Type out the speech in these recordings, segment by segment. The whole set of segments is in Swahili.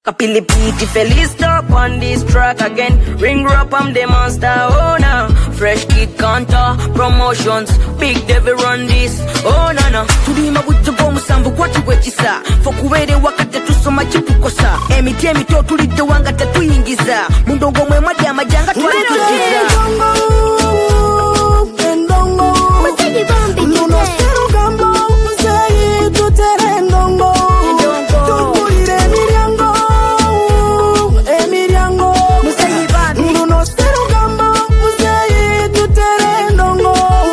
Kapili Piti Felista on this track again. Ring up, I'm the monster owner. Fresh Kid Kanta promotions. Big Devil run this. Oh nana. Tulima bujogo musambu kwa tuwechisa. Fokuwere wakate tusoma chipukosa. Emitemi to tulide wanga tatuyingiza. Mundongo mwe mwadi amajanga tulitujiza. Endongo Musayi Bambi Nuno seru gambo Musayi tutere ndongo Tukulire Emiliango Emiliango Musayi Bambi Nuno seru gambo Musayi tutere ndongo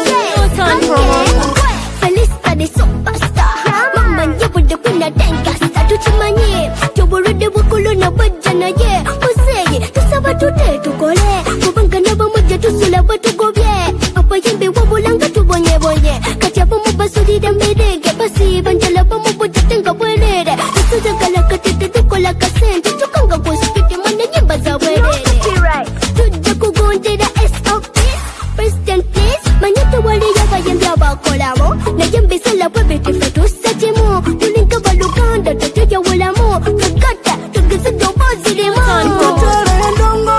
Felista the superstar Mama nyebude kuna denkasta Tuchimanye Tuburude wakulu na wajana ye Musayi tusaba tute tukole Kubanga na bamuja tusula watu gobye Yembe wabulanga tubonye bonye kati abamu basulira mbirege basi banjala bamu bujatenga bwerere tusuja kala katete tukola kasente tukanga kuspiti mwana nyimba za bwerere tujja kugondera SOPs President please manyata wale yaba yembe abakolamo na yembe sala bwebete fetusachemo tulinka baluganda tutuja walamo kakata tugizido baziremo tutere ndongo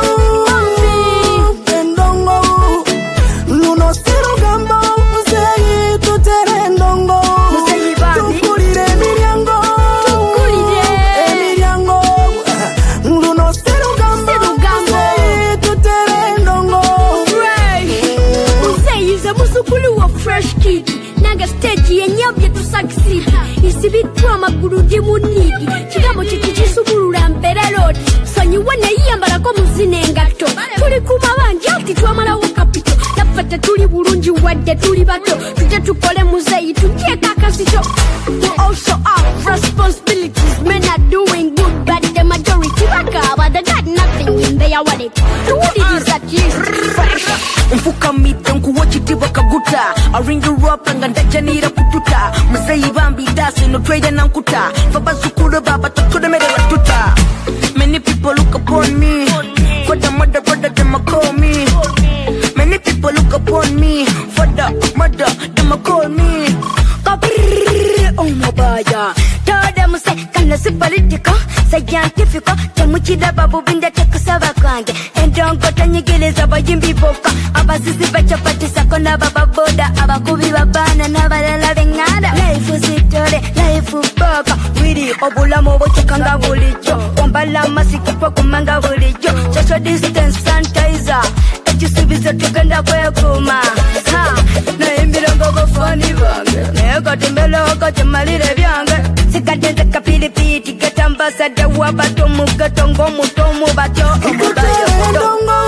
Fresh Kid naga stage yenyabye to succeed isibitwa amaguru ndi munigi kigambo kikichisubulula mbera road sanyiwe neyambala ko muzinengato tuli kumabanje ati twamala wakapito napata tuli bulungi wadde tuli bato tujja tukole muzeyi tukieka kasito we also have responsibilities men are doing good but the majority bakaba they got nothing in their wallet what it is that is fresh Mfuka mitanku wachitiba kaguta I ring you up and gandaja nira kututa Musayi Bambi dasi no trade na nkuta Faba sukuru baba tukude mere ratuta Many people look upon me For the mother brother them a call me Many people look upon me For the mother them a call me Oh mabaya Toda muse kana si political Scientific Temuchida babu binda tekusaba kwange Endongo tanyigiliza bayimbi boka Abasisi bachapatisa kona baba boda Abakubi babana nabalala bengada Life usitore, life boka Wiri obulamu bochukanga bulijo Wambala masikipo kumanga bulijo Social distance sanitizer Echisibizo tukenda kwekuma Na imirongo bofani bange Neka timbele waka timalire byange Sikadeze kapili piti Ketambasa dewa bato mugato ngomu tomu batyo Endongo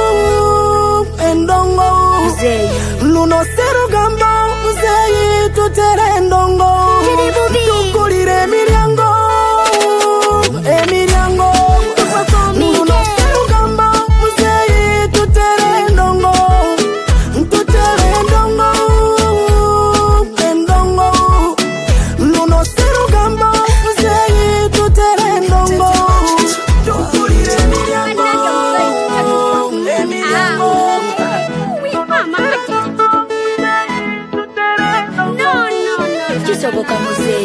Endongo Luno seru gambo Musayi tutere ndongo Tukulire Emiliango Emiliango Luno seru gambo Musayi tutere ndongo Tutere ndongo Endongo Luno seru gambo Musayi tutere ndongo Tukulire Emiliango Emiliango Chisoboka muze